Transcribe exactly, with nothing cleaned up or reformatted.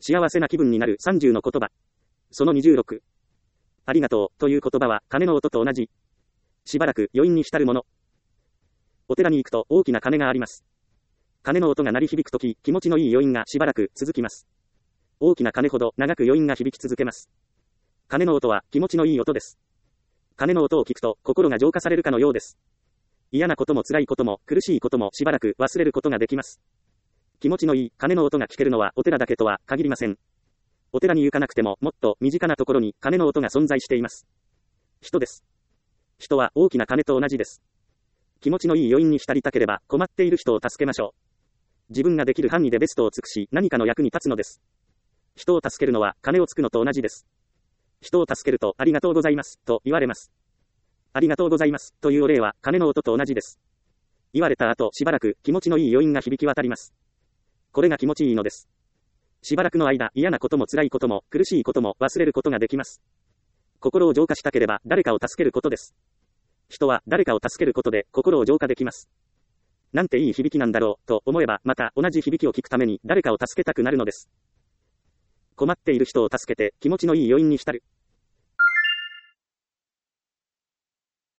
幸せな気分になるさんじゅうの言葉。そのにじゅうろく。ありがとうという言葉は鐘の音と同じ。しばらく余韻に浸るもの。お寺に行くと大きな鐘があります。鐘の音が鳴り響くとき、気持ちのいい余韻がしばらく続きます。大きな鐘ほど長く余韻が響き続けます。鐘の音は気持ちのいい音です。鐘の音を聞くと心が浄化されるかのようです。嫌なことも辛いことも苦しいこともしばらく忘れることができます。気持ちのいい鐘の音が聞けるのはお寺だけとは限りません。お寺に行かなくてももっと身近なところに鐘の音が存在しています。人です。人は大きな鐘と同じです。気持ちのいい余韻に浸りたければ困っている人を助けましょう。自分ができる範囲でベストを尽くし何かの役に立つのです。人を助けるのは鐘をつくのと同じです。人を助けるとありがとうございますと言われます。ありがとうございますというお礼は鐘の音と同じです。言われた後しばらく気持ちのいい余韻が響き渡ります。これが気持ちいいのです。しばらくの間嫌なことも辛いことも苦しいことも忘れることができます。心を浄化したければ誰かを助けることです。人は誰かを助けることで心を浄化できます。なんていい響きなんだろうと思えばまた同じ響きを聞くために誰かを助けたくなるのです。困っている人を助けて気持ちのいい余韻に浸る。